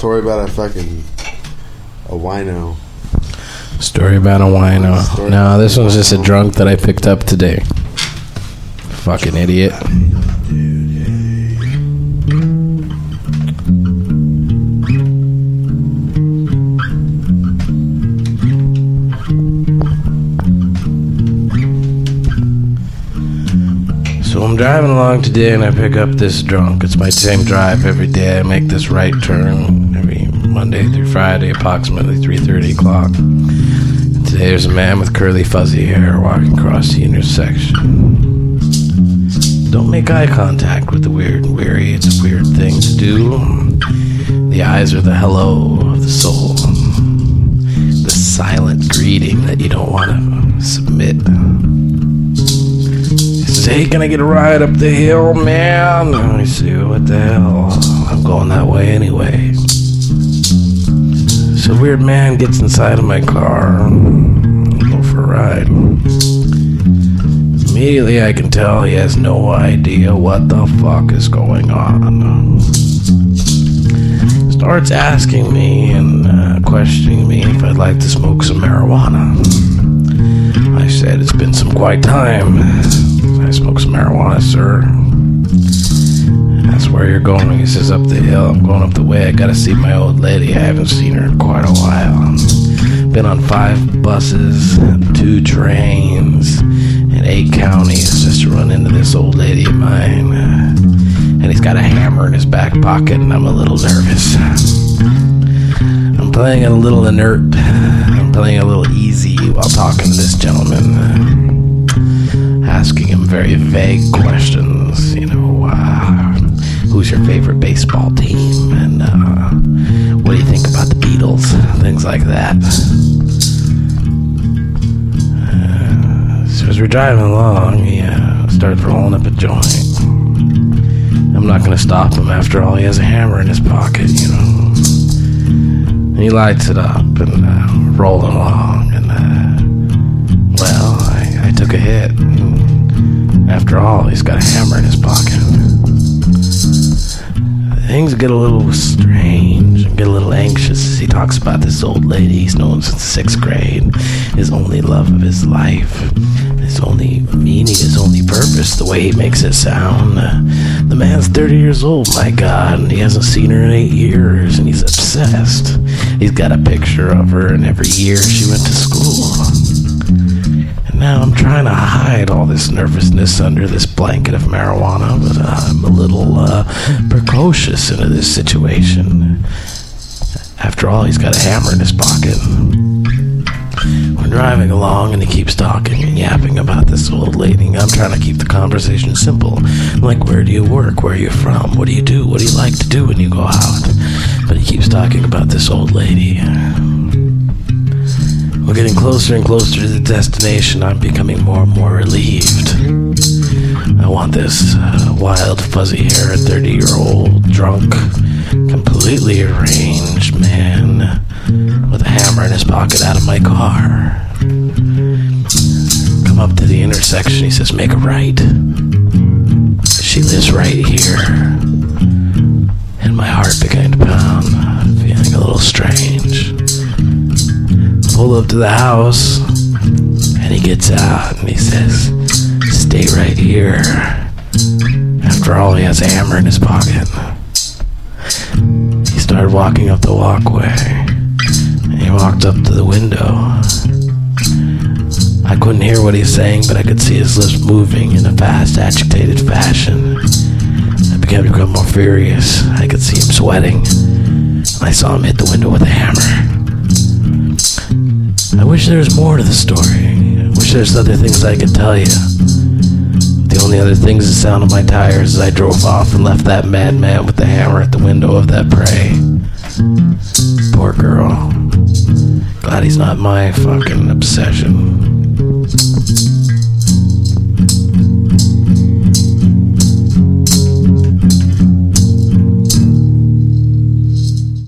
Story about a wino. Story about a wino. No, this one's just a drunk that I picked up today. Fucking idiot. So I'm driving along today and I pick up this drunk. It's my same drive every day. I make this right turn every Monday through Friday, approximately 3:30 o'clock. And today there's a man with curly fuzzy hair walking across the intersection. Don't make eye contact with the weird and weary. It's a weird thing to do. The eyes are the hello of the soul. The silent greeting that you don't want to submit. Hey, can I get a ride up the hill, man? I say, what the hell? I'm going that way anyway. So weird man gets inside of my car. Go for a ride. Immediately I can tell he has no idea what the fuck is going on. Starts asking me and questioning me if I'd like to smoke some marijuana. I said, it's been some quiet time. I smoke some marijuana, sir. That's where you're going. He says, up the hill. I'm going up the way. I gotta see my old lady. I haven't seen her in quite a while. Been on 5 buses, 2 trains, and 8 counties just to run into this old lady of mine. And he's got a hammer in his back pocket, and I'm a little nervous. I'm playing a little inert. I'm playing a little easy while talking to this gentleman. Asking him very vague questions, who's your favorite baseball team, and what do you think about the Beatles, things like that. So as we're driving along, he starts rolling up a joint. I'm not going to stop him, after all, he has a hammer in his pocket, And he lights it up, and rolling along, and I took a hit. After all, he's got a hammer in his pocket. Things get a little strange and get a little anxious as he talks about this old lady he's known since 6th grade. His only love of his life. His only meaning, his only purpose, the way he makes it sound. The man's 30 years old, my God, and he hasn't seen her in 8 years, and he's obsessed. He's got a picture of her, and every year she went to school. Now I'm trying to hide all this nervousness under this blanket of marijuana, but I'm a little precocious into this situation. After all, he's got a hammer in his pocket. We're driving along and he keeps talking and yapping about this old lady. I'm trying to keep the conversation simple. Like, where do you work? Where are you from? What do you do? What do you like to do when you go out? But he keeps talking about this old lady. We're getting closer and closer to the destination. I'm becoming more and more relieved. I want this wild, fuzzy-haired, 30-year-old, drunk, completely arranged man with a hammer in his pocket out of my car. Come up to the intersection. He says, make a right. She lives right here. And my heart began to pound, feeling a little strange. Pull up to the house, and he gets out, and he says, stay right here. After all, he has a hammer in his pocket. He started walking up the walkway, and he walked up to the window. I couldn't hear what he was saying, but I could see his lips moving in a fast, agitated fashion. I began to become more furious. I could see him sweating. I saw him hit the window with a hammer. I wish there was more to the story. I wish there's other things I could tell you. The only other things the sound of my tires as I drove off and left that madman with the hammer at the window of that prey. Poor girl. Glad he's not my fucking obsession.